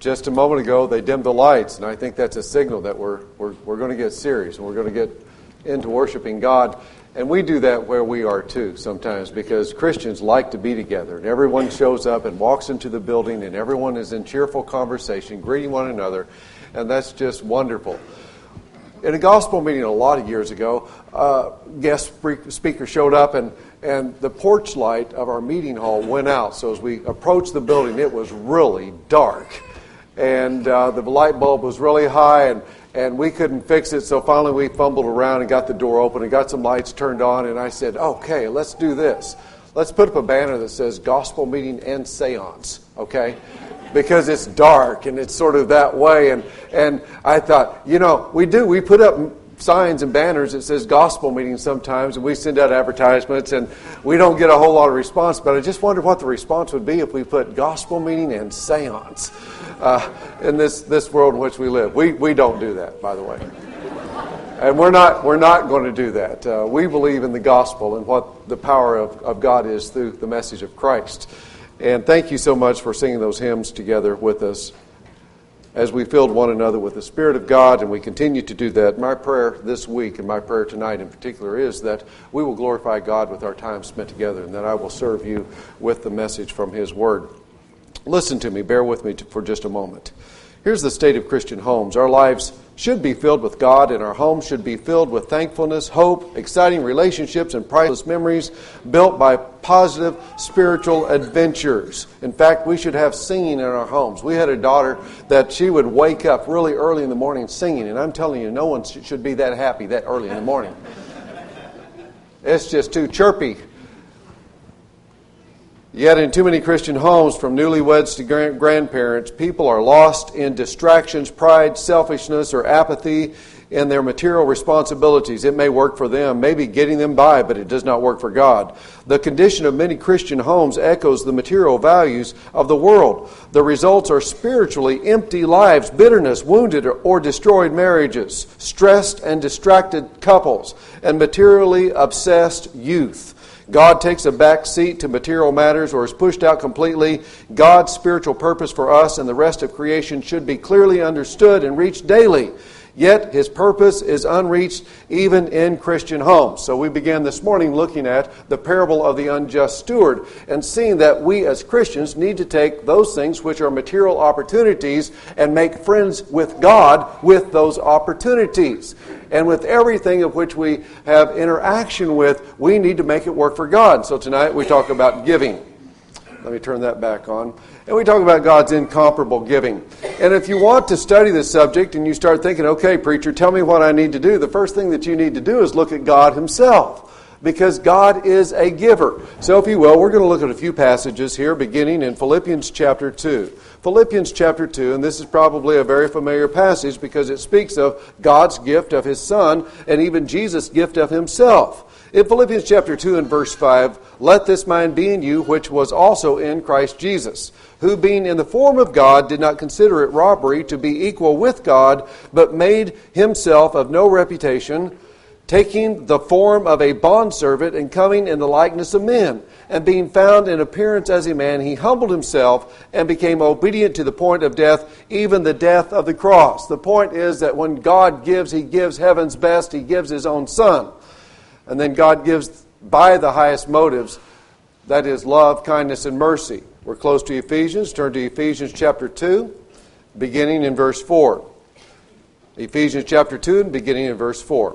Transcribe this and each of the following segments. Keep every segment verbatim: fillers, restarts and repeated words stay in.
just a moment ago, they dimmed the lights, and I think that's a signal that we're we're we're going to get serious, and we're going to get into worshiping God. And we do that where we are too sometimes, because Christians like to be together, and everyone shows up and walks into the building, and everyone is in cheerful conversation, greeting one another, and that's just wonderful. In a gospel meeting a lot of years ago, uh, guest speaker showed up, and, and the porch light of our meeting hall went out. So as we approached the building, it was really dark, and uh, the light bulb was really high, and And we couldn't fix it, so finally we fumbled around and got the door open and got some lights turned on. And I said, okay, let's do this. Let's put up a banner that says Gospel Meeting and Seance, okay? Because it's dark and it's sort of that way. And, and I thought, you know, we do. We put up signs and banners that says Gospel Meeting sometimes, and we send out advertisements, and we don't get a whole lot of response. But I just wondered what the response would be if we put Gospel Meeting and Seance uh, in this, this world in which we live. We we don't do that, by the way, and we're not we're not going to do that. Uh, we believe in the gospel and what the power of, of God is through the message of Christ. And thank you so much for singing those hymns together with us as we filled one another with the Spirit of God, and we continue to do that. My prayer this week, and my prayer tonight in particular, is that we will glorify God with our time spent together, and that I will serve you with the message from His Word. Listen to me, bear with me for just a moment. Here's the state of Christian homes. Our lives should be filled with God, and our homes should be filled with thankfulness, hope, exciting relationships, and priceless memories built by positive spiritual adventures. In fact, we should have singing in our homes. We had a daughter that she would wake up really early in the morning singing, and I'm telling you, no one should be that happy that early in the morning. It's just too chirpy. Yet in too many Christian homes, from newlyweds to grand- grandparents, people are lost in distractions, pride, selfishness, or apathy in their material responsibilities. It may work for them, maybe getting them by, but it does not work for God. The condition of many Christian homes echoes the material values of the world. The results are spiritually empty lives, bitterness, wounded or destroyed marriages, stressed and distracted couples, and materially obsessed youth. God takes a back seat to material matters or is pushed out completely. God's spiritual purpose for us and the rest of creation should be clearly understood and reached daily. Yet His purpose is unreached even in Christian homes. So we began this morning looking at the parable of the unjust steward and seeing that we as Christians need to take those things which are material opportunities and make friends with God with those opportunities. And with everything of which we have interaction with, we need to make it work for God. So tonight we talk about giving. Let me turn that back on. And we talk about God's incomparable giving. And if you want to study this subject and you start thinking, okay, preacher, tell me what I need to do, the first thing that you need to do is look at God Himself. Because God is a giver. So if you will, we're going to look at a few passages here, beginning in Philippians chapter two. Philippians chapter two, and this is probably a very familiar passage because it speaks of God's gift of His Son and even Jesus' gift of Himself. In Philippians chapter two and verse five, let this mind be in you, which was also in Christ Jesus, who being in the form of God did not consider it robbery to be equal with God, but made Himself of no reputation, taking the form of a bondservant and coming in the likeness of men. And being found in appearance as a man, He humbled Himself and became obedient to the point of death, even the death of the cross. The point is that when God gives, He gives heaven's best. He gives His own Son. And then God gives by the highest motives, that is love, kindness, and mercy. We're close to Ephesians. Turn to Ephesians chapter two, beginning in verse four. Ephesians chapter two, beginning in verse four.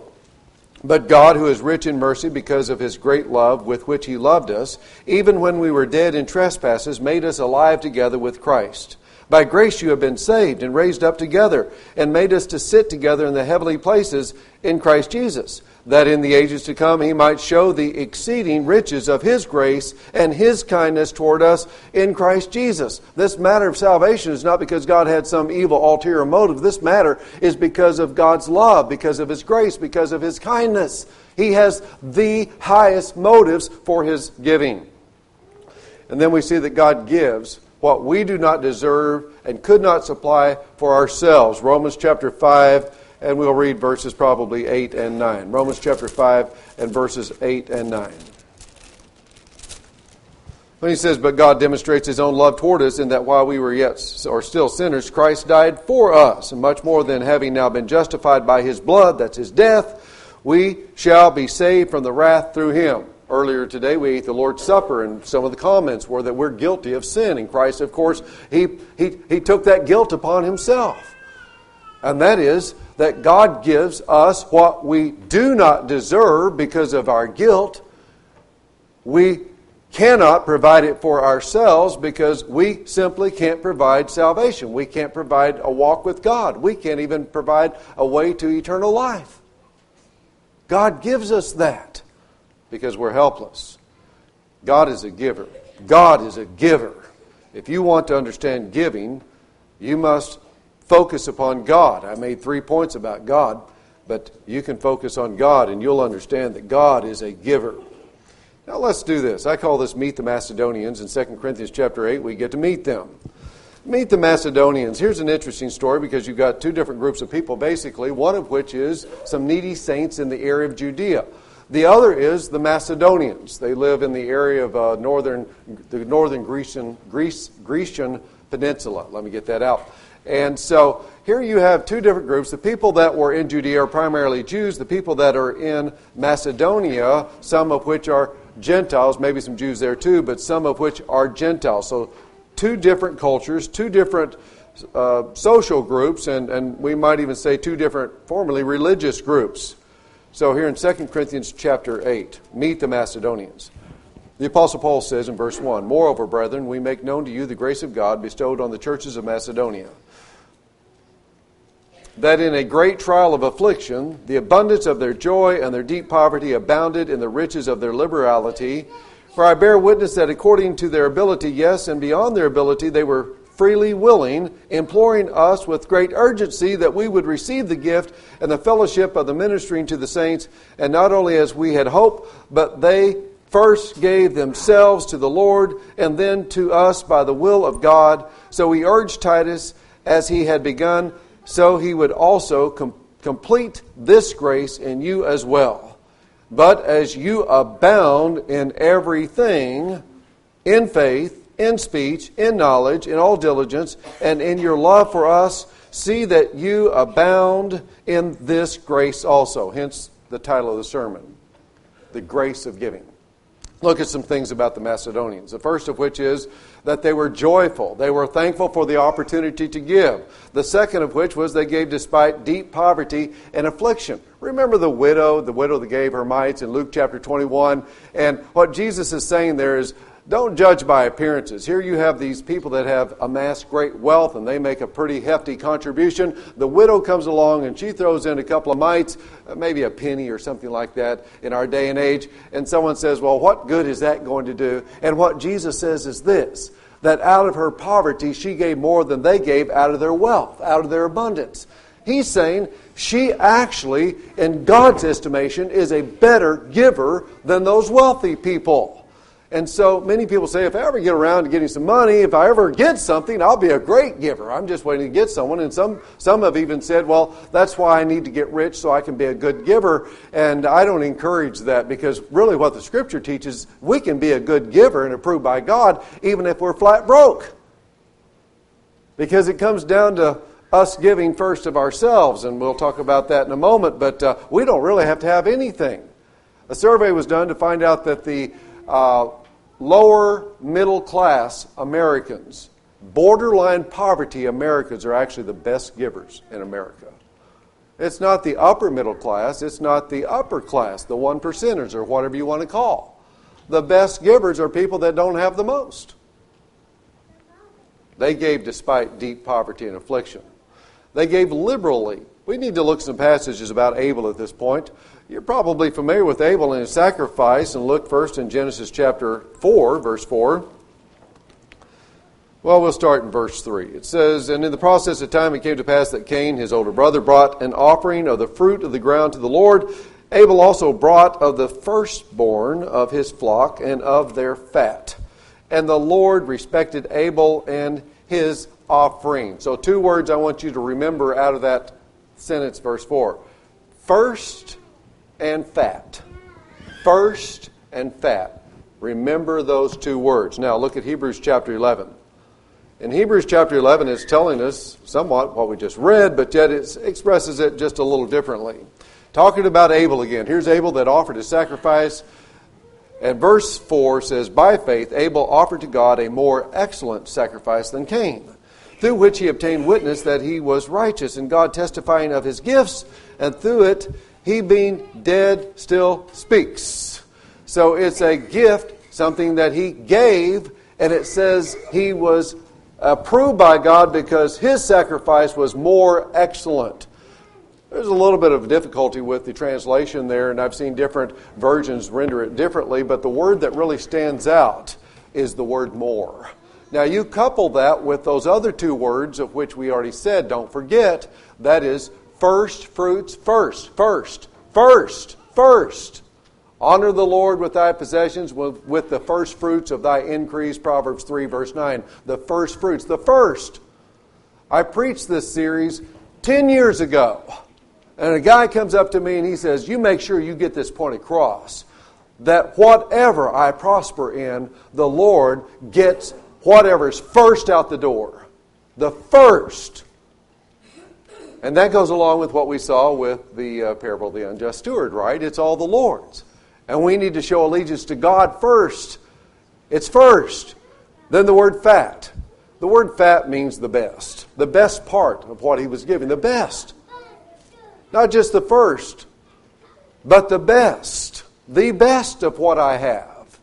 But God, who is rich in mercy because of His great love with which He loved us, even when we were dead in trespasses, made us alive together with Christ. By grace you have been saved and raised up together, and made us to sit together in the heavenly places in Christ Jesus, that in the ages to come He might show the exceeding riches of His grace and His kindness toward us in Christ Jesus. This matter of salvation is not because God had some evil ulterior motive. This matter is because of God's love, because of His grace, because of His kindness. He has the highest motives for His giving. And then we see that God gives what we do not deserve and could not supply for ourselves. Romans chapter five, and we'll read verses probably eight and nine. Romans chapter five and verses eight and nine. When he says, but God demonstrates his own love toward us in that while we were yet or still sinners, Christ died for us. And much more than having now been justified by his blood, that's his death, we shall be saved from the wrath through him. Earlier today we ate the Lord's Supper, and some of the comments were that we're guilty of sin. And Christ, of course, he, he, he took that guilt upon himself. And that is that God gives us what we do not deserve because of our guilt. We cannot provide it for ourselves because we simply can't provide salvation. We can't provide a walk with God. We can't even provide a way to eternal life. God gives us that because we're helpless. God is a giver. God is a giver. If you want to understand giving, you must focus upon God. I made three points about God, but you can focus on God and you'll understand that God is a giver. Now let's do this. I call this Meet the Macedonians. In Second Corinthians chapter eight, we get to meet them. Meet the Macedonians. Here's an interesting story because you've got two different groups of people, basically, one of which is some needy saints in the area of Judea. The other is the Macedonians. They live in the area of uh, northern, the northern Grecian, Greece, Grecian peninsula. Let me get that out. And so here you have two different groups. The people that were in Judea are primarily Jews. The people that are in Macedonia, some of which are Gentiles, maybe some Jews there too, but some of which are Gentiles. So two different cultures, two different uh, social groups, and, and we might even say two different formerly religious groups. So here in Second Corinthians chapter eight, meet the Macedonians. The Apostle Paul says in verse one, moreover, brethren, we make known to you the grace of God bestowed on the churches of Macedonia, that in a great trial of affliction, the abundance of their joy and their deep poverty abounded in the riches of their liberality. For I bear witness that according to their ability, yes, and beyond their ability, they were freely willing, imploring us with great urgency that we would receive the gift and the fellowship of the ministering to the saints, and not only as we had hoped, but they first gave themselves to the Lord, and then to us by the will of God. So we urged Titus, as he had begun, so he would also com- complete this grace in you as well. But as you abound in everything, in faith, in speech, in knowledge, in all diligence, and in your love for us, see that you abound in this grace also. Hence the title of the sermon, The Grace of Giving. Look at some things about the Macedonians. The first of which is that they were joyful. They were thankful for the opportunity to give. The second of which was they gave despite deep poverty and affliction. Remember the widow, the widow that gave her mites in Luke chapter twenty-one. And what Jesus is saying there is, don't judge by appearances. Here you have these people that have amassed great wealth and they make a pretty hefty contribution. The widow comes along and she throws in a couple of mites, maybe a penny or something like that in our day and age. And someone says, well, what good is that going to do? And what Jesus says is this, that out of her poverty she gave more than they gave out of their wealth, out of their abundance. He's saying she actually, in God's estimation, is a better giver than those wealthy people. And so many people say, if I ever get around to getting some money, if I ever get something, I'll be a great giver. I'm just waiting to get someone. And some some have even said, well, that's why I need to get rich so I can be a good giver. And I don't encourage that because really what the Scripture teaches, we can be a good giver and approved by God even if we're flat broke. Because it comes down to us giving first of ourselves. And we'll talk about that in a moment. But uh, we don't really have to have anything. A survey was done to find out that the Uh, lower middle class Americans, borderline poverty Americans are actually the best givers in America. It's not the upper middle class, it's not the upper class, the one percenters or whatever you want to call. The best givers are people that don't have the most. They gave despite deep poverty and affliction. They gave liberally. We need to look at some passages about Abel at this point. You're probably familiar with Abel and his sacrifice, and look first in Genesis chapter four, verse four. Well, we'll start in verse three. It says, and in the process of time it came to pass that Cain, his older brother, brought an offering of the fruit of the ground to the Lord. Abel also brought of the firstborn of his flock and of their fat. And the Lord respected Abel and his offering. So two words I want you to remember out of that sentence, verse four. First and fat. First and fat. Remember those two words. Now look at Hebrews chapter eleven. In Hebrews chapter eleven, it's telling us somewhat what we just read, but yet it expresses it just a little differently. Talking about Abel again. Here's Abel that offered his sacrifice. And verse four says, by faith Abel offered to God a more excellent sacrifice than Cain, through which he obtained witness that he was righteous, and God testifying of his gifts, and through it he being dead still speaks. So it's a gift, something that he gave, and it says he was approved by God because his sacrifice was more excellent. There's a little bit of difficulty with the translation there, and I've seen different versions render it differently, but the word that really stands out is the word more. Now you couple that with those other two words of which we already said, don't forget, that is first fruits, first, first, first, first. Honor the Lord with thy possessions, with, with the first fruits of thy increase, Proverbs three, verse nine. The first fruits, the first. I preached this series ten years ago, and a guy comes up to me and he says, you make sure you get this point across, that whatever I prosper in, the Lord gets whatever's first out the door. The first. And that goes along with what we saw with the uh, parable of the unjust steward, right? It's all the Lord's. And we need to show allegiance to God first. It's first. Then the word fat. The word fat means the best. The best part of what he was giving. The best. Not just the first, but the best. The best of what I have.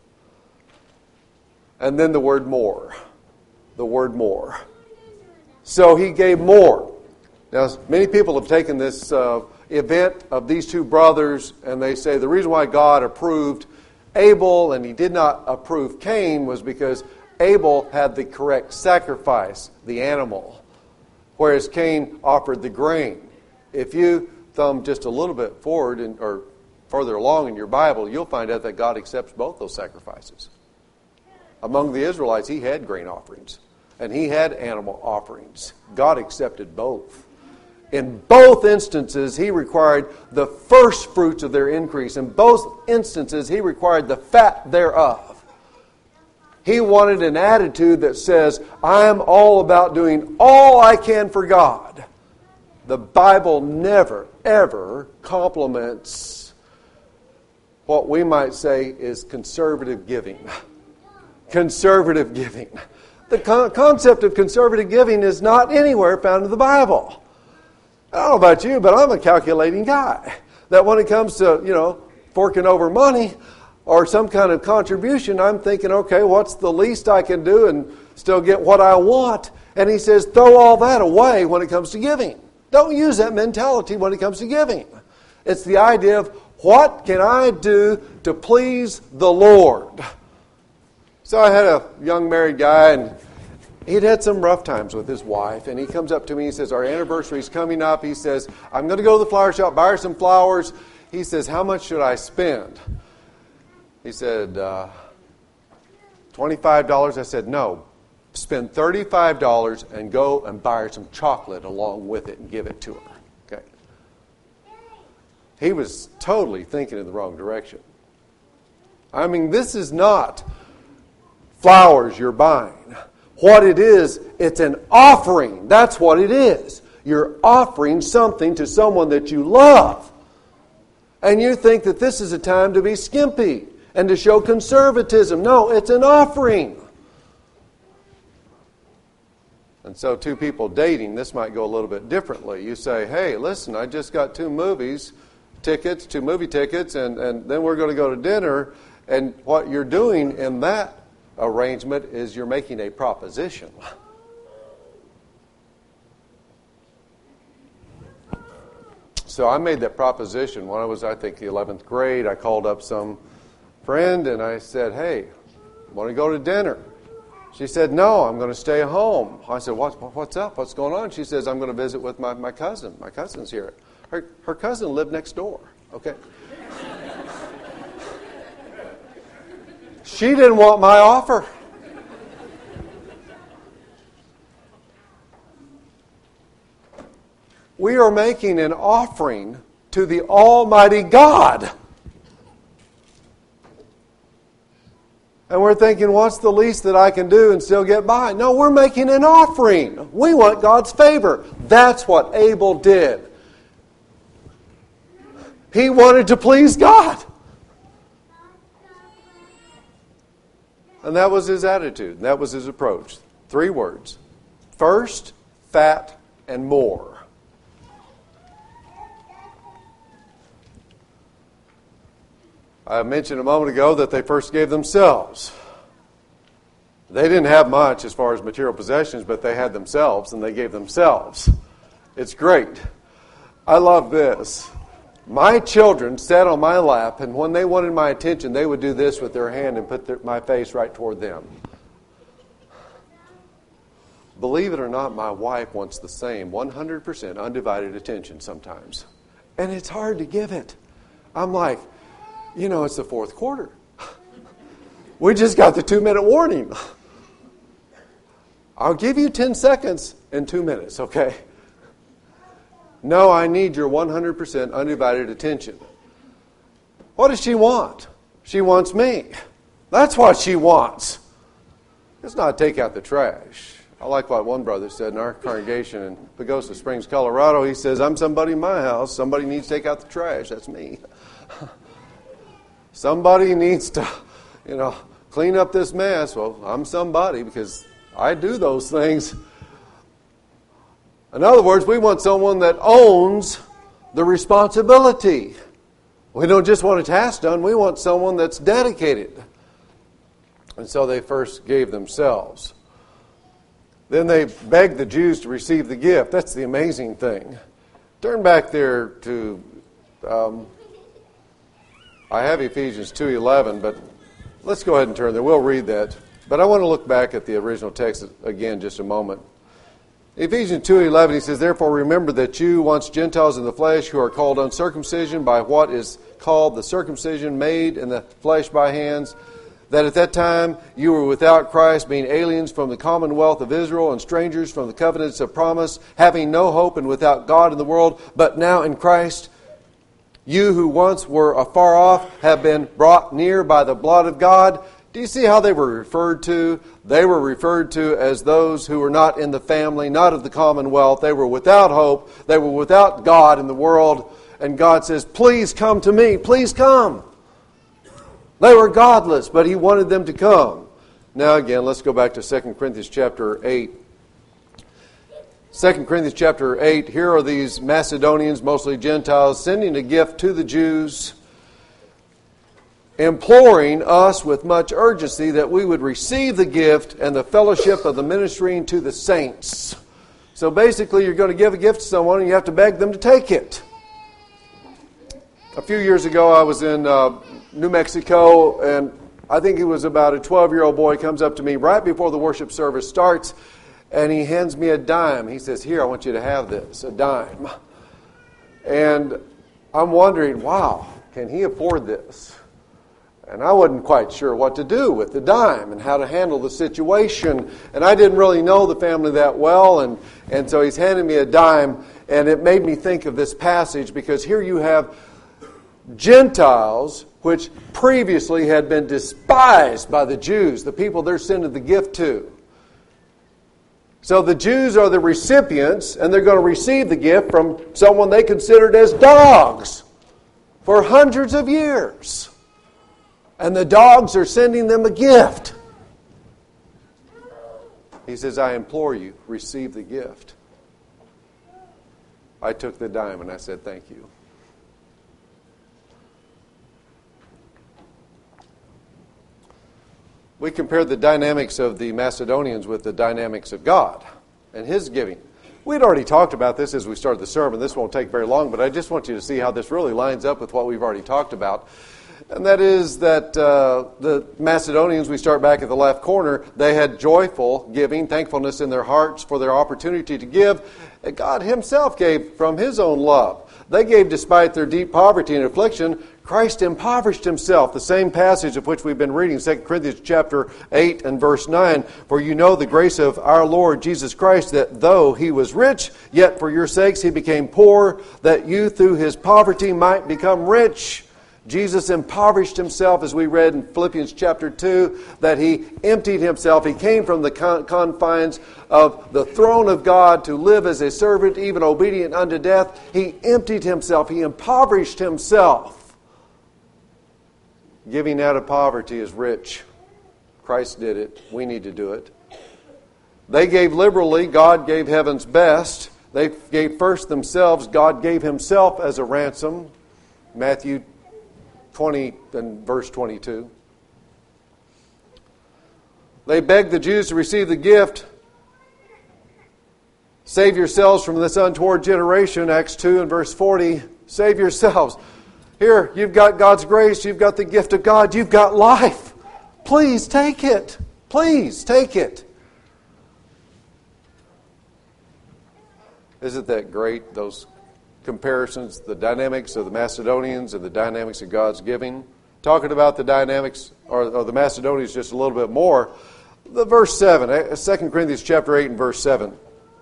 And then the word more. The word more. So he gave more. Now, many people have taken this uh, event of these two brothers, and they say the reason why God approved Abel and he did not approve Cain was because Abel had the correct sacrifice, the animal, whereas Cain offered the grain. If you thumb just a little bit forward in, or further along in your Bible, you'll find out that God accepts both those sacrifices. Among the Israelites, he had grain offerings, and he had animal offerings. God accepted both. In both instances, he required the first fruits of their increase. In both instances, he required the fat thereof. He wanted an attitude that says, I am all about doing all I can for God. The Bible never, ever compliments what we might say is conservative giving. Conservative giving. The con- concept of conservative giving is not anywhere found in the Bible. I don't know about you, but I'm a calculating guy. That when it comes to, you know, forking over money or some kind of contribution, I'm thinking, okay, what's the least I can do and still get what I want? And he says, throw all that away when it comes to giving. Don't use that mentality when it comes to giving. It's the idea of, what can I do to please the Lord? So I had a young married guy, and he'd had some rough times with his wife, and he comes up to me, he says, our anniversary's coming up. He says, I'm going to go to the flower shop, buy her some flowers. He says, how much should I spend? He said, uh, twenty-five dollars. I said, no, spend thirty-five dollars and go and buy her some chocolate along with it and give it to her. Okay. He was totally thinking in the wrong direction. I mean, this is not flowers you're buying. What it is, it's an offering. That's what it is. You're offering something to someone that you love. And you think that this is a time to be skimpy and to show conservatism. No, it's an offering. And so two people dating, this might go a little bit differently. You say, hey, listen, I just got two movies, tickets, two movie tickets, and, and then we're going to go to dinner. And what you're doing in that arrangement is you're making a proposition. So I made that proposition when I was, I think, the eleventh grade. I called up some friend and I said, hey, want to go to dinner? She said, no, I'm going to stay home. I said, what, what's up? What's going on? She says, I'm going to visit with my, my cousin. My cousin's here. Her, her cousin lived next door. Okay. She didn't want my offer. We are making an offering to the Almighty God. And we're thinking, what's the least that I can do and still get by? No, we're making an offering. We want God's favor. That's what Abel did. He wanted to please God. And that was his attitude. That was his approach. Three words. First, fat, and more. I mentioned a moment ago that they first gave themselves. They didn't have much as far as material possessions, but they had themselves, and they gave themselves. It's great. I love this. My children sat on my lap, and when they wanted my attention, they would do this with their hand and put their, my face right toward them. Believe it or not, my wife wants the same one hundred percent undivided attention sometimes. And it's hard to give it. I'm like, you know, it's the fourth quarter. We just got the two-minute warning. I'll give you ten seconds in two minutes, okay? No, I need your one hundred percent undivided attention. What does she want? She wants me. That's what she wants. It's not take out the trash. I like what one brother said in our congregation in Pagosa Springs, Colorado. He says, I'm somebody in my house. Somebody needs to take out the trash. That's me. Somebody needs to, you know, clean up this mess. Well, I'm somebody because I do those things. In other words, we want someone that owns the responsibility. We don't just want a task done. We want someone that's dedicated. And so they first gave themselves. Then they begged the Jews to receive the gift. That's the amazing thing. Turn back there to, um, I have Ephesians two eleven, but let's go ahead and turn there. We'll read that. But I want to look back at the original text again just a moment. Ephesians two eleven, he says, Therefore remember that you, once Gentiles in the flesh, who are called uncircumcision by what is called the circumcision made in the flesh by hands, that at that time you were without Christ, being aliens from the commonwealth of Israel and strangers from the covenants of promise, having no hope and without God in the world, but now in Christ, you who once were afar off have been brought near by the blood of God. Do you see how they were referred to? They were referred to as those who were not in the family, not of the commonwealth. They were without hope. They were without God in the world. And God says, please come to me. Please come. They were godless, but He wanted them to come. Now again, let's go back to Second Corinthians chapter eight. Second Corinthians chapter eight, here are these Macedonians, mostly Gentiles, sending a gift to the Jews, imploring us with much urgency that we would receive the gift and the fellowship of the ministering to the saints. So basically, you're going to give a gift to someone and you have to beg them to take it. A few years ago, I was in uh, New Mexico, and I think it was about a twelve-year-old boy comes up to me right before the worship service starts, and he hands me a dime. He says, here, I want you to have this, a dime. And I'm wondering, wow, can he afford this? And I wasn't quite sure what to do with the dime and how to handle the situation. And I didn't really know the family that well. And, and so he's handing me a dime. And it made me think of this passage because here you have Gentiles which previously had been despised by the Jews, the people they're sending the gift to. So the Jews are the recipients, and they're going to receive the gift from someone they considered as dogs for hundreds of years. And the dogs are sending them a gift. He says, I implore you, receive the gift. I took the dime and I said, thank you. We compared the dynamics of the Macedonians with the dynamics of God and His giving. We'd already talked about this as we started the sermon. This won't take very long, but I just want you to see how this really lines up with what we've already talked about. And that is that uh, the Macedonians, we start back at the left corner, they had joyful giving, thankfulness in their hearts for their opportunity to give. And God Himself gave from His own love. They gave despite their deep poverty and affliction. Christ impoverished Himself. The same passage of which we've been reading, Second Corinthians chapter eight and verse nine. For you know the grace of our Lord Jesus Christ, that though He was rich, yet for your sakes He became poor, that you through His poverty might become rich. Jesus impoverished himself, as we read in Philippians chapter two, that he emptied himself. He came from the con- confines of the throne of God to live as a servant, even obedient unto death. He emptied himself. He impoverished himself. Giving out of poverty is rich. Christ did it. We need to do it. They gave liberally. God gave heaven's best. They gave first themselves. God gave himself as a ransom. Matthew twenty and verse twenty-two. They begged the Jews to receive the gift. Save yourselves from this untoward generation, Acts two and verse forty. Save yourselves. Here, you've got God's grace. You've got the gift of God. You've got life. Please take it. Please take it. Isn't that great, those comparisons, the dynamics of the Macedonians and the dynamics of God's giving? Talking about the dynamics, or, or the Macedonians just a little bit more, the verse seven, Second Corinthians chapter eight and verse seven.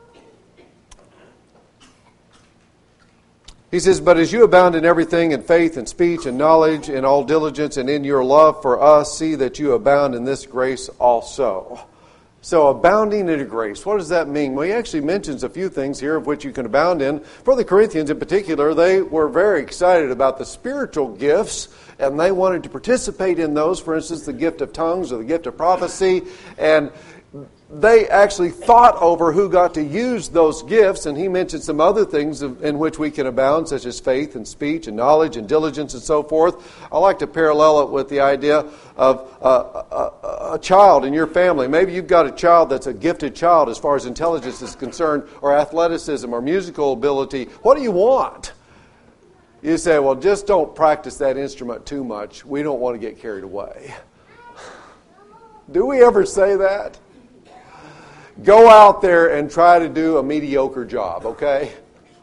He says, "But as you abound in everything, in faith and speech and knowledge, in all diligence, and in your love for us, see that you abound in this grace also." So abounding in grace, what does that mean? Well, he actually mentions a few things here of which you can abound in. For the Corinthians in particular, they were very excited about the spiritual gifts, and they wanted to participate in those. For instance, the gift of tongues or the gift of prophecy. And they actually thought over who got to use those gifts, and he mentioned some other things in which we can abound, such as faith and speech and knowledge and diligence and so forth. I like to parallel it with the idea of a, a, a child in your family. Maybe you've got a child that's a gifted child as far as intelligence is concerned, or athleticism, or musical ability. What do you want? You say, well, just don't practice that instrument too much. We don't want to get carried away. Do we ever say that? Go out there and try to do a mediocre job, okay?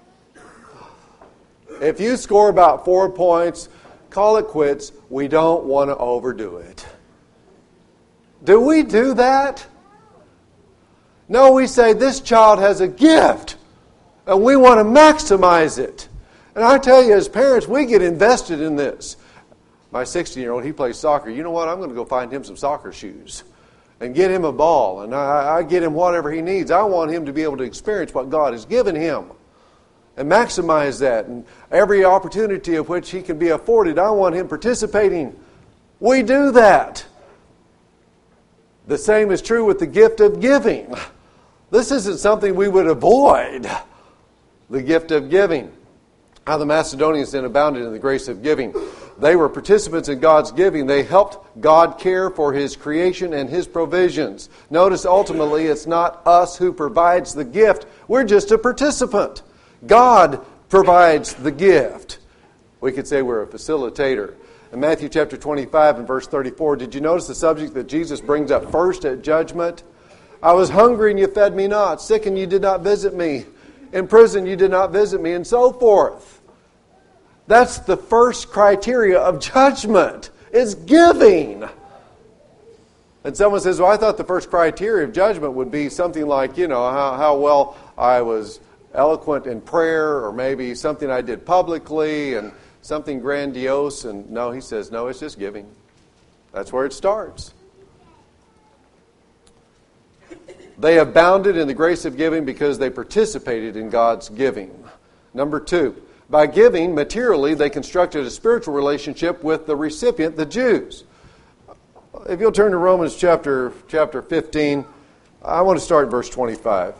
If you score about four points, call it quits. We don't want to overdo it. Do we do that? No, we say this child has a gift, and we want to maximize it. And I tell you, as parents, we get invested in this. My sixteen-year-old, he plays soccer. You know what? I'm going to go find him some soccer shoes and get him a ball, and I, I get him whatever he needs. I want him to be able to experience what God has given him and maximize that. And every opportunity of which he can be afforded, I want him participating. We do that. The same is true with the gift of giving. This isn't something we would avoid, the gift of giving. How the Macedonians then abounded in the grace of giving. They were participants in God's giving. They helped God care for His creation and His provisions. Notice, ultimately, it's not us who provides the gift. We're just a participant. God provides the gift. We could say we're a facilitator. In Matthew chapter twenty-five and verse thirty-four, did you notice the subject that Jesus brings up first at judgment? I was hungry and you fed me not. Sick and you did not visit me. In prison you did not visit me, and so forth. That's the first criteria of judgment, is giving. And someone says, well, I thought the first criteria of judgment would be something like, you know, how, how well I was eloquent in prayer, or maybe something I did publicly and something grandiose. And no, he says, no, it's just giving. That's where it starts. They abounded in the grace of giving because they participated in God's giving. Number two, by giving materially, they constructed a spiritual relationship with the recipient, the Jews. If you'll turn to Romans chapter chapter fifteen, I want to start at verse twenty-five.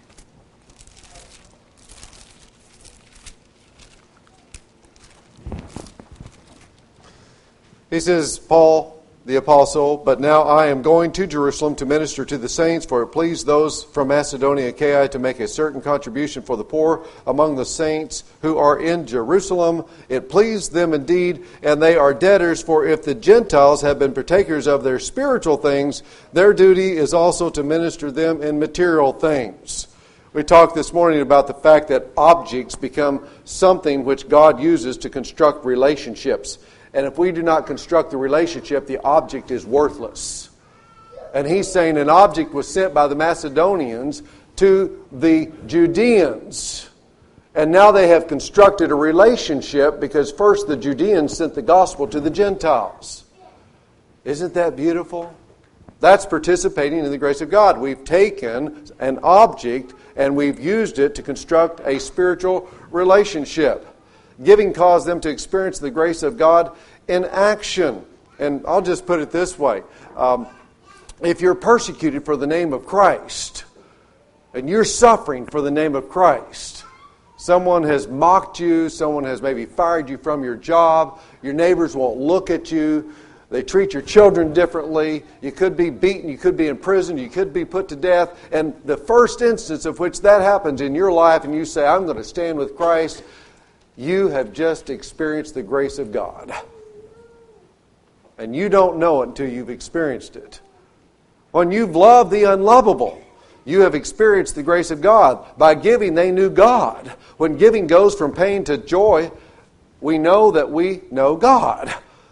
He says, Paul, the apostle, but now I am going to Jerusalem to minister to the saints, for it pleased those from Macedonia and Achaia to make a certain contribution for the poor among the saints who are in Jerusalem. It pleased them indeed, and they are debtors, for if the Gentiles have been partakers of their spiritual things, their duty is also to minister them in material things. We talked this morning about the fact that objects become something which God uses to construct relationships. And if we do not construct the relationship, the object is worthless. And he's saying an object was sent by the Macedonians to the Judeans. And now they have constructed a relationship because first the Judeans sent the gospel to the Gentiles. Isn't that beautiful? That's participating in the grace of God. We've taken an object and we've used it to construct a spiritual relationship. Giving caused them to experience the grace of God in action. And I'll just put it this way. Um, if you're persecuted for the name of Christ, and you're suffering for the name of Christ, someone has mocked you, someone has maybe fired you from your job, your neighbors won't look at you, they treat your children differently, you could be beaten, you could be in prison, you could be put to death, and the first instance of which that happens in your life and you say, I'm going to stand with Christ, you have just experienced the grace of God. And you don't know it until you've experienced it. When you've loved the unlovable, you have experienced the grace of God. By giving, they knew God. When giving goes from pain to joy, we know that we know God.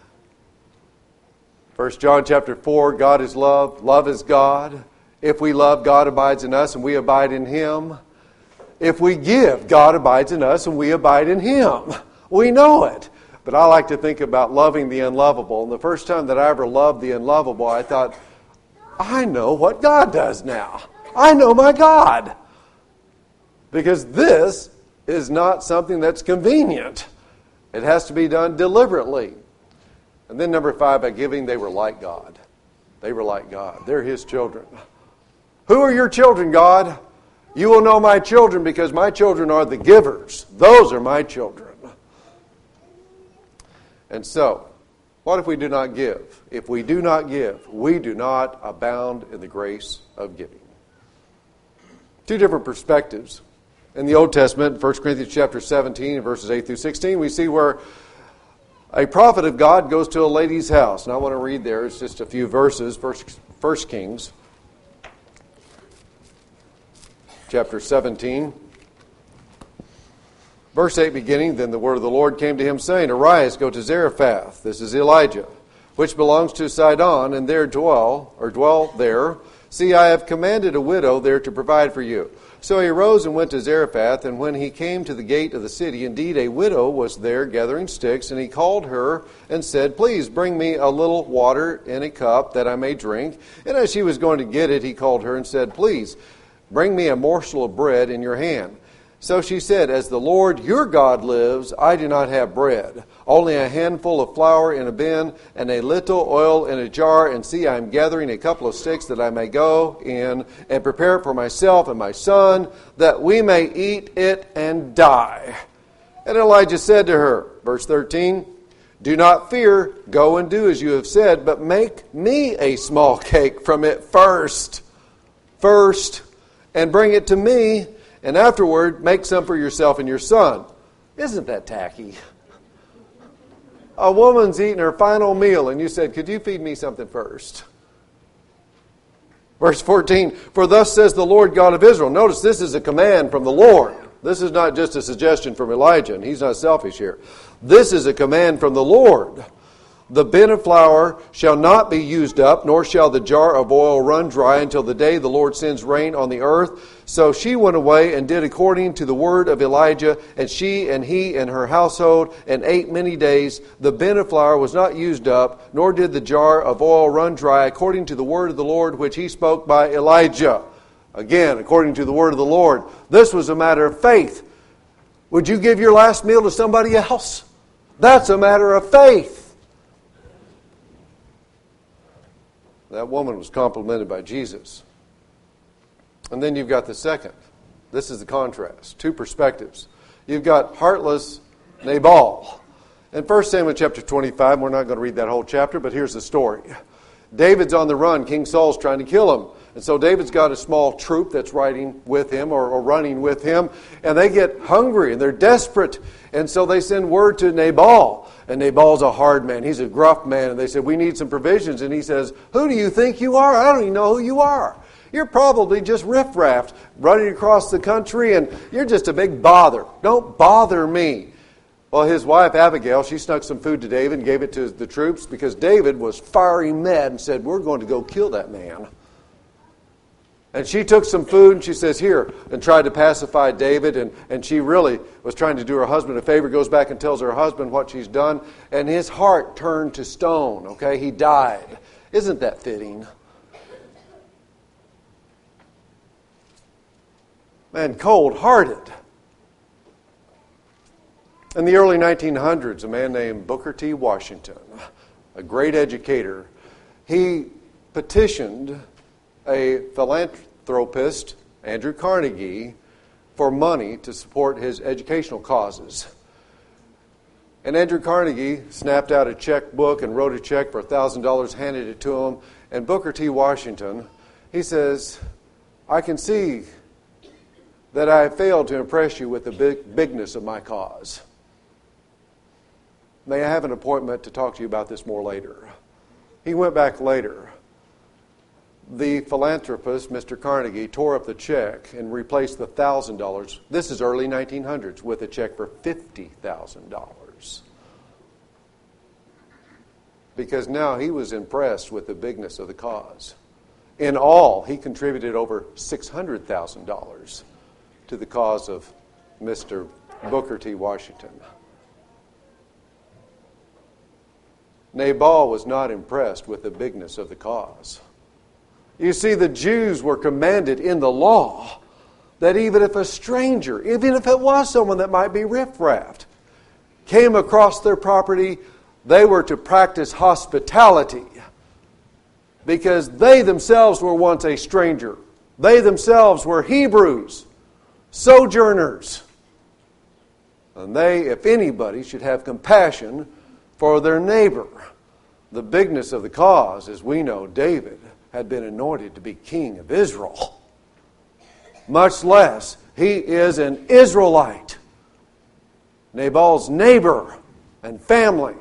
First John chapter four, God is love, love is God. If we love, God abides in us and we abide in Him. If we give, God abides in us and we abide in Him. We know it. But I like to think about loving the unlovable. And the first time that I ever loved the unlovable, I thought, I know what God does now. I know my God. Because this is not something that's convenient. It has to be done deliberately. And then number five, by giving, they were like God. They were like God. They're His children. Who are your children, God? You will know my children because my children are the givers. Those are my children. And so, what if we do not give? If we do not give, we do not abound in the grace of giving. Two different perspectives. In the Old Testament, First Corinthians chapter seventeen, verses eight through sixteen, we see where a prophet of God goes to a lady's house. And I want to read there, it's just a few verses, First, First Kings chapter seventeen. Verse eight beginning, then the word of the Lord came to him, saying, Arise, go to Zarephath. This is Elijah, which belongs to Sidon, and there dwell, or dwell there. See, I have commanded a widow there to provide for you. So he arose and went to Zarephath, and when he came to the gate of the city, indeed a widow was there gathering sticks, and he called her and said, Please bring me a little water in a cup that I may drink. And as she was going to get it, he called her and said, Please bring me a morsel of bread in your hand. So she said, As the Lord your God lives, I do not have bread, only a handful of flour in a bin and a little oil in a jar. And see, I am gathering a couple of sticks that I may go in and prepare it for myself and my son, that we may eat it and die. And Elijah said to her, verse thirteen, Do not fear, go and do as you have said, but make me a small cake from it first, first, and bring it to me. And afterward, make some for yourself and your son. Isn't that tacky? A woman's eating her final meal, and you said, Could you feed me something first? Verse fourteen, For thus says the Lord God of Israel. Notice this is a command from the Lord. This is not just a suggestion from Elijah, and he's not selfish here. This is a command from the Lord. The bin of flour shall not be used up, nor shall the jar of oil run dry until the day the Lord sends rain on the earth. So she went away and did according to the word of Elijah, and she and he and her household, and ate many days. The bin of flour was not used up, nor did the jar of oil run dry, according to the word of the Lord which he spoke by Elijah. Again, according to the word of the Lord. This was a matter of faith. Would you give your last meal to somebody else? That's a matter of faith. That woman was complimented by Jesus. And then you've got the second. This is the contrast. Two perspectives. You've got heartless Nabal. In First Samuel chapter twenty-five, we're not going to read that whole chapter, but here's the story. David's on the run. King Saul's trying to kill him. And so David's got a small troop that's riding with him or, or running with him. And they get hungry and they're desperate. And so they send word to Nabal. And Nabal's a hard man. He's a gruff man. And they said, we need some provisions. And he says, who do you think you are? I don't even know who you are. You're probably just riffraff running across the country and you're just a big bother. Don't bother me. Well, his wife Abigail, she snuck some food to David and gave it to the troops because David was fiery mad and said, we're going to go kill that man. And she took some food and she says, here, and tried to pacify David. And, and she really was trying to do her husband a favor, goes back and tells her husband what she's done. And his heart turned to stone, okay? He died. Isn't that fitting? Man, cold-hearted. In the early nineteen hundreds, a man named Booker T. Washington, a great educator, he petitioned a philanthropist, Andrew Carnegie, for money to support his educational causes. And Andrew Carnegie snapped out a checkbook and wrote a check for one thousand dollars, handed it to him. And Booker T. Washington, he says, I can see that I have failed to impress you with the big, bigness of my cause. May I have an appointment to talk to you about this more later? He went back later. The philanthropist, Mister Carnegie, tore up the check and replaced the one thousand dollars. This is early nineteen hundreds with a check for fifty thousand dollars. Because now he was impressed with the bigness of the cause. In all, he contributed over six hundred thousand dollars to the cause of Mister Booker T. Washington. Nabal was not impressed with the bigness of the cause. You see, the Jews were commanded in the law that even if a stranger, even if it was someone that might be riffraffed, came across their property, they were to practice hospitality because they themselves were once a stranger. They themselves were Hebrews, sojourners. And they, if anybody, should have compassion for their neighbor. The bigness of the cause, as we know, David had been anointed to be king of Israel. Much less, he is an Israelite, Nabal's neighbor and family,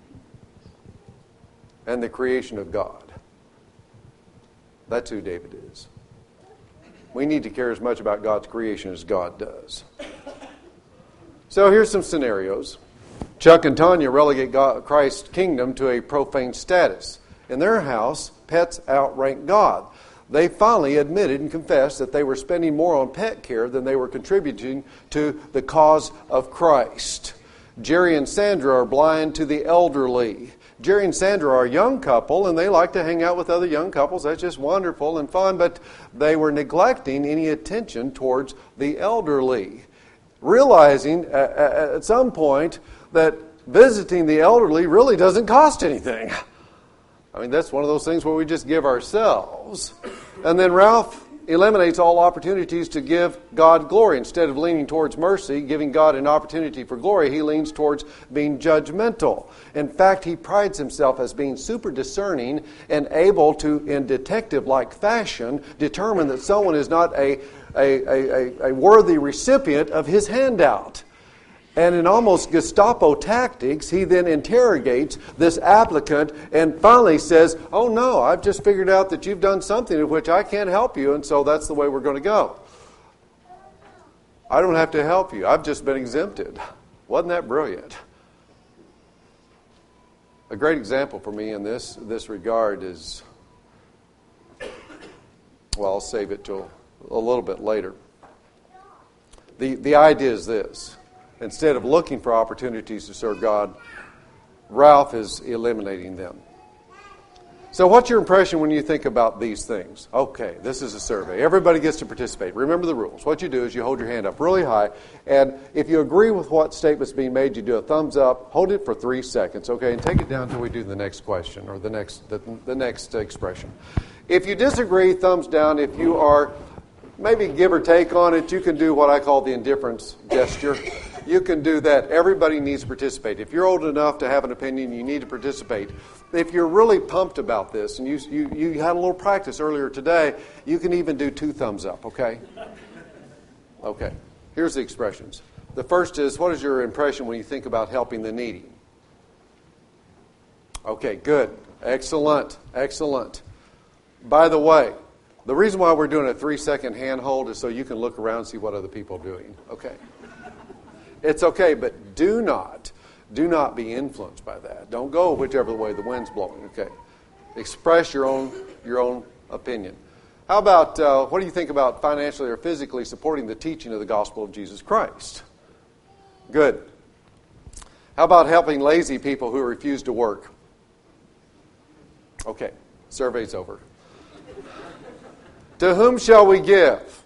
and the creation of God. That's who David is. We need to care as much about God's creation as God does. So here's some scenarios. Chuck and Tanya relegate God, Christ's kingdom to a profane status. In their house, pets outrank God. They finally admitted and confessed that they were spending more on pet care than they were contributing to the cause of Christ. Jerry and Sandra are blind to the elderly. Jerry and Sandra are a young couple, and they like to hang out with other young couples. That's just wonderful and fun, but they were neglecting any attention towards the elderly. Realizing at some point that visiting the elderly really doesn't cost anything. I mean, that's one of those things where we just give ourselves. And then Ralph eliminates all opportunities to give God glory. Instead of leaning towards mercy, giving God an opportunity for glory, he leans towards being judgmental. In fact, he prides himself as being super discerning and able to, in detective-like fashion, determine that someone is not a, a, a, a worthy recipient of his handout. And in almost Gestapo tactics, he then interrogates this applicant and finally says, oh no, I've just figured out that you've done something in which I can't help you, and so that's the way we're going to go. I don't have to help you. I've just been exempted. Wasn't that brilliant? A great example for me in this, this regard is, well, I'll save it till a little bit later. The, the idea is this. Instead of looking for opportunities to serve God, Ralph is eliminating them. So what's your impression when you think about these things? Okay, this is a survey. Everybody gets to participate. Remember the rules. What you do is you hold your hand up really high, and if you agree with what statement's being made, you do a thumbs up, hold it for three seconds, okay, and take it down until we do the next question or the next the, the next expression. If you disagree, thumbs down. If you are maybe give or take on it, you can do what I call the indifference gesture. You can do that. Everybody needs to participate. If you're old enough to have an opinion, you need to participate. If you're really pumped about this, and you you, you had a little practice earlier today, you can even do two thumbs up, okay? Okay. Here's the expressions. The first is, what is your impression when you think about helping the needy? Okay, good. Excellent. Excellent. By the way, the reason why we're doing a three-second handhold is so you can look around and see what other people are doing. Okay. It's okay, but do not, do not be influenced by that. Don't go whichever way the wind's blowing, okay? Express your own, your own opinion. How about, uh, what do you think about financially or physically supporting the teaching of the gospel of Jesus Christ? Good. How about helping lazy people who refuse to work? Okay, survey's over. To whom shall we give?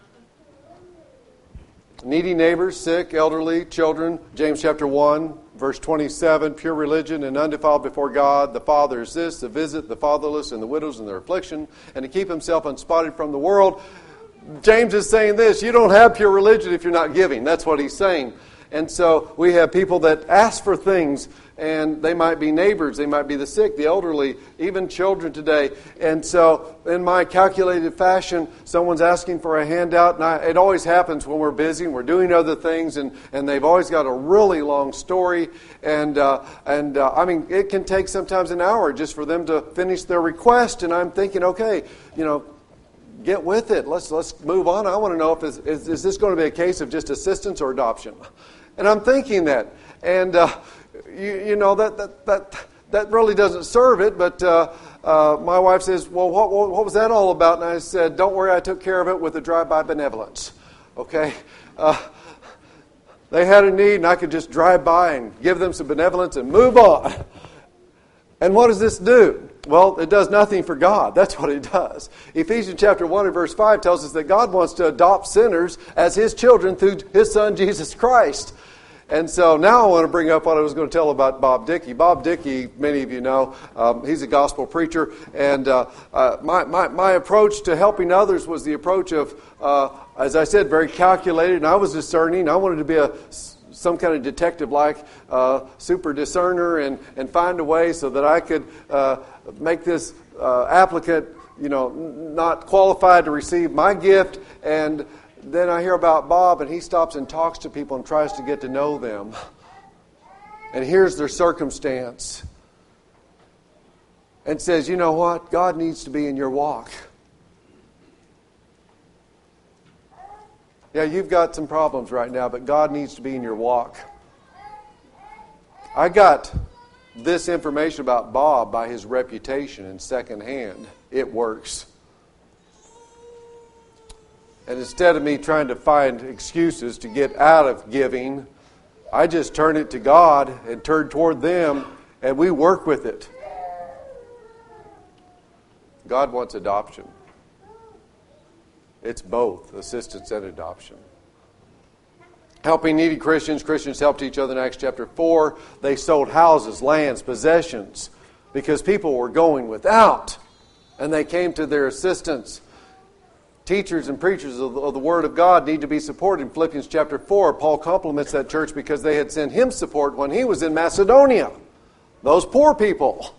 Needy neighbors, sick, elderly, children. James chapter one, verse twenty-seven, pure religion and undefiled before God. The Father is this, to visit the fatherless and the widows in their affliction, and to keep himself unspotted from the world. James is saying this, you don't have pure religion if you're not giving. That's what he's saying. And so we have people that ask for things, and they might be neighbors, they might be the sick, the elderly, even children today. And so in my calculated fashion, someone's asking for a handout, and I, it always happens when we're busy and we're doing other things, and, and they've always got a really long story. And, uh, and uh, I mean, it can take sometimes an hour just for them to finish their request, and I'm thinking, okay, you know, get with it. Let's let's move on. I want to know if this, is, is this going to be a case of just assistance or adoption? And I'm thinking that, and uh, you, you know that that that that really doesn't serve it. But uh, uh, my wife says, "Well, what, what what was that all about?" And I said, "Don't worry, I took care of it with a drive-by benevolence." Okay, uh, they had a need, and I could just drive by and give them some benevolence and move on. And what does this do? Well, it does nothing for God. That's what it does. Ephesians chapter one and verse five tells us that God wants to adopt sinners as His children through His Son, Jesus Christ. And so now I want to bring up what I was going to tell about Bob Dickey. Bob Dickey, many of you know, um, he's a gospel preacher. And uh, uh, my, my, my approach to helping others was the approach of, uh, as I said, very calculated. And I was discerning. I wanted to be a some kind of detective-like uh, super discerner and, and find a way so that I could uh, make this uh, applicant, you know, n- not qualified to receive my gift. And then I hear about Bob, and he stops and talks to people and tries to get to know them. And here's their circumstance. And says, you know what? God needs to be in your walk. Yeah, you've got some problems right now, but God needs to be in your walk. I got this information about Bob by his reputation in secondhand. It works. And instead of me trying to find excuses to get out of giving, I just turn it to God and turn toward them, and we work with it. God wants adoption. It's both assistance and adoption. Helping needy Christians. Christians helped each other in Acts chapter four. They sold houses, lands, possessions because people were going without. And they came to their assistance. Teachers and preachers of the, of the Word of God need to be supported. In Philippians chapter four, Paul compliments that church because they had sent him support when he was in Macedonia. Those poor people.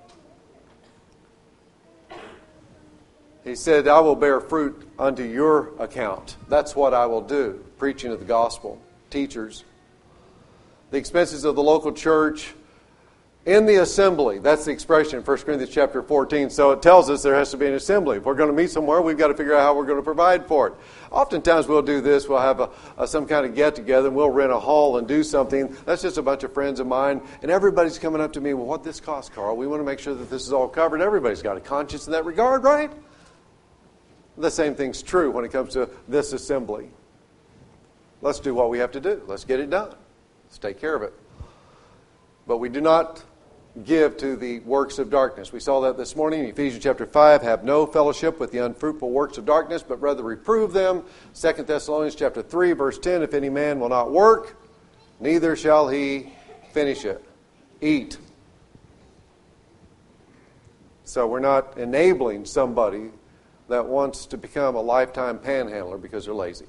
He said, I will bear fruit unto your account. That's what I will do. Preaching of the gospel. Teachers. The expenses of the local church in the assembly. That's the expression in First Corinthians chapter fourteen. So it tells us there has to be an assembly. If we're going to meet somewhere, we've got to figure out how we're going to provide for it. Oftentimes we'll do this. We'll have a, a, some kind of get-together, and we'll rent a hall and do something. That's just a bunch of friends of mine. And everybody's coming up to me, well, what this cost, Carl? We want to make sure that this is all covered. Everybody's got a conscience in that regard, right? The same thing's true when it comes to this assembly. Let's do what we have to do. Let's get it done. Let's take care of it. But we do not give to the works of darkness. We saw that this morning in Ephesians chapter five. Have no fellowship with the unfruitful works of darkness, but rather reprove them. Second Thessalonians chapter three, verse ten. If any man will not work, neither shall he finish it. Eat. So we're not enabling somebody that wants to become a lifetime panhandler because they're lazy.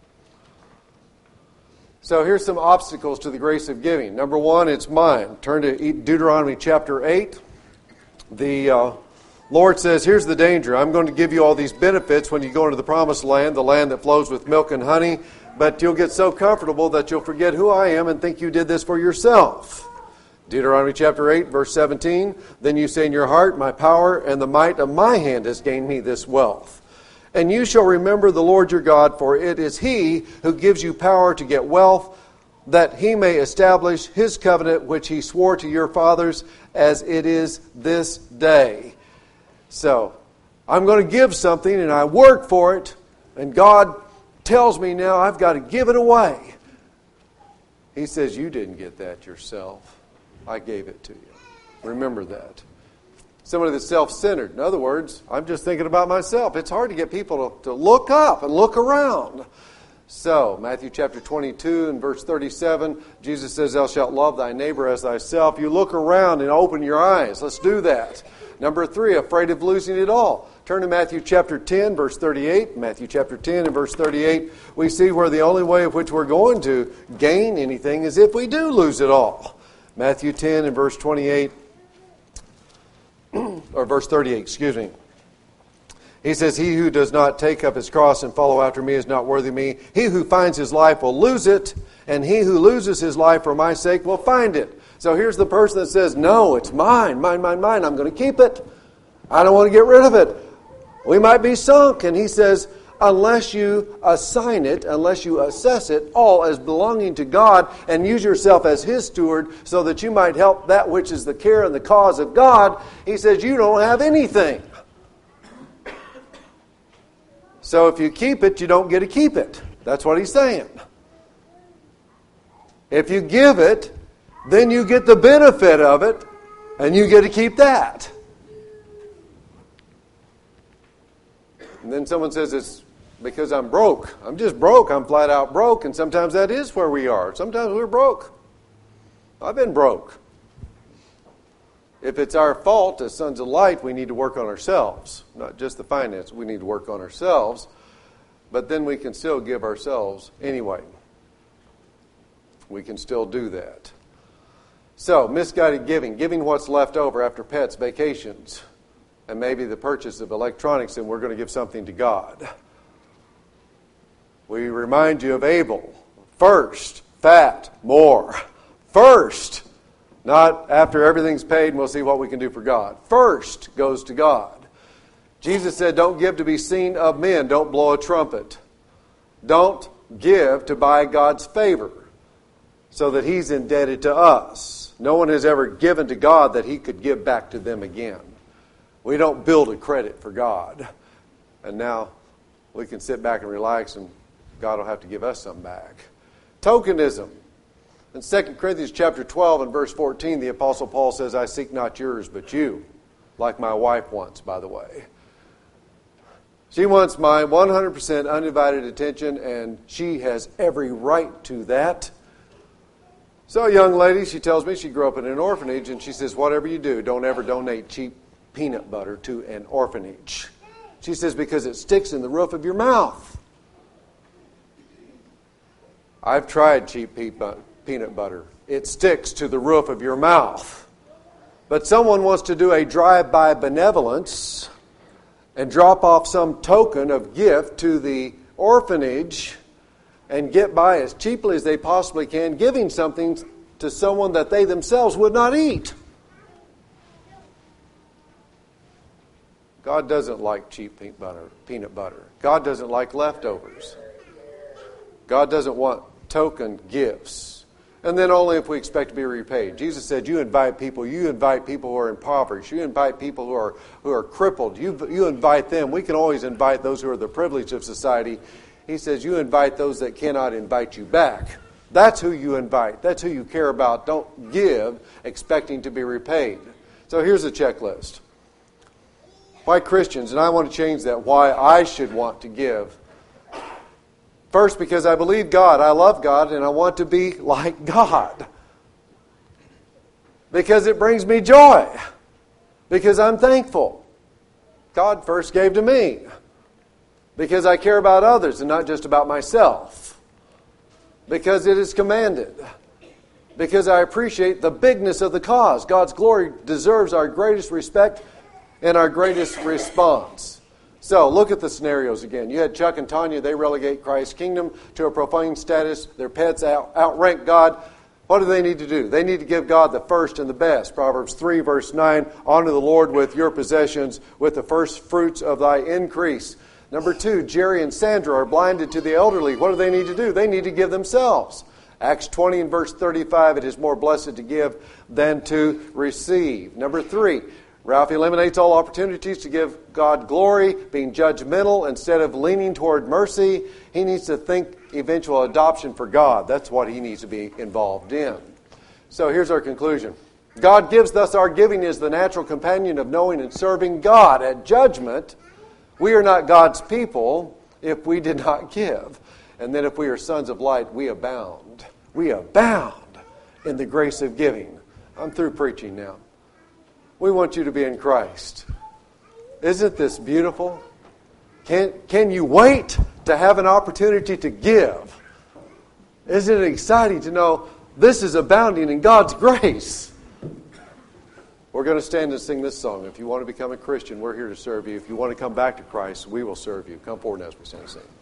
So here's some obstacles to the grace of giving. Number one, it's mine. Turn to Deuteronomy chapter eight. The uh, Lord says, here's the danger. I'm going to give you all these benefits when you go into the promised land, the land that flows with milk and honey, but you'll get so comfortable that you'll forget who I am and think you did this for yourself. Deuteronomy chapter eight, verse seventeen, then you say in your heart, my power and the might of my hand has gained me this wealth. And you shall remember the Lord your God, for it is He who gives you power to get wealth, that He may establish His covenant which He swore to your fathers as it is this day. So, I'm going to give something and I work for it, and God tells me now I've got to give it away. He says, you didn't get that yourself. I gave it to you. Remember that. Somebody that's self-centered. In other words, I'm just thinking about myself. It's hard to get people to, to look up and look around. So, Matthew chapter twenty-two and verse thirty-seven, Jesus says, thou shalt love thy neighbor as thyself. You look around and open your eyes. Let's do that. Number three, afraid of losing it all. Turn to Matthew chapter ten, verse thirty-eight. Matthew chapter ten and verse thirty-eight, we see where the only way of which we're going to gain anything is if we do lose it all. Matthew ten and verse twenty-eight, or verse thirty-eight, excuse me. He says, he who does not take up his cross and follow after me is not worthy of me. He who finds his life will lose it, and he who loses his life for my sake will find it. So here's the person that says, no, it's mine, mine, mine, mine. I'm going to keep it. I don't want to get rid of it. We might be sunk. And he says, unless you assign it, unless you assess it all as belonging to God and use yourself as His steward so that you might help that which is the care and the cause of God, he says you don't have anything. So if you keep it, you don't get to keep it. That's what he's saying. If you give it, then you get the benefit of it, and you get to keep that. And then someone says it's because I'm broke. I'm just broke. I'm flat out broke. And sometimes that is where we are. Sometimes we're broke. I've been broke. If it's our fault as sons of light, we need to work on ourselves. Not just the finance. We need to work on ourselves. But then we can still give ourselves anyway. We can still do that. So, misguided giving. Giving what's left over after pets, vacations, and maybe the purchase of electronics, and we're going to give something to God. We remind you of Abel. First, fat, more. First. Not after everything's paid and we'll see what we can do for God. First goes to God. Jesus said, don't give to be seen of men. Don't blow a trumpet. Don't give to buy God's favor so that He's indebted to us. No one has ever given to God that He could give back to them again. We don't build a credit for God. And now we can sit back and relax and God will have to give us some back. Tokenism. In Second Corinthians chapter twelve and verse fourteen, the Apostle Paul says, I seek not yours, but you. Like my wife wants, by the way. She wants my one hundred percent undivided attention, and she has every right to that. So a young lady, she tells me she grew up in an orphanage, and she says, whatever you do, don't ever donate cheap peanut butter to an orphanage. She says, because it sticks in the roof of your mouth. I've tried cheap peanut butter. It sticks to the roof of your mouth. But someone wants to do a drive-by benevolence and drop off some token of gift to the orphanage and get by as cheaply as they possibly can, giving something to someone that they themselves would not eat. God doesn't like cheap peanut butter. Peanut butter. God doesn't like leftovers. God doesn't want token gifts. And then only if we expect to be repaid. Jesus said, you invite people, you invite people who are impoverished, you invite people who are who are crippled, you, you invite them. We can always invite those who are the privilege of society. He says, you invite those that cannot invite you back. That's who you invite. That's who you care about. Don't give expecting to be repaid. So here's a checklist. Why Christians, and I want to change that, why I should want to give. First, because I believe God, I love God, and I want to be like God. Because it brings me joy. Because I'm thankful. God first gave to me. Because I care about others and not just about myself. Because it is commanded. Because I appreciate the bigness of the cause. God's glory deserves our greatest respect and our greatest response. So, look at the scenarios again. You had Chuck and Tanya, they relegate Christ's kingdom to a profane status. Their pets out, outrank God. What do they need to do? They need to give God the first and the best. Proverbs three, verse nine, honor the Lord with your possessions, with the first fruits of thy increase. Number two, Jerry and Sandra are blinded to the elderly. What do they need to do? They need to give themselves. Acts twenty and verse thirty-five, it is more blessed to give than to receive. Number three, Ralph eliminates all opportunities to give God glory, being judgmental instead of leaning toward mercy. He needs to think eventual adoption for God. That's what he needs to be involved in. So here's our conclusion. God gives, thus our giving is the natural companion of knowing and serving God. At judgment, we are not God's people if we did not give. And then if we are sons of light, we abound. We abound in the grace of giving. I'm through preaching now. We want you to be in Christ. Isn't this beautiful? Can, can you wait to have an opportunity to give? Isn't it exciting to know this is abounding in God's grace? We're going to stand and sing this song. If you want to become a Christian, we're here to serve you. If you want to come back to Christ, we will serve you. Come forward as we stand and sing.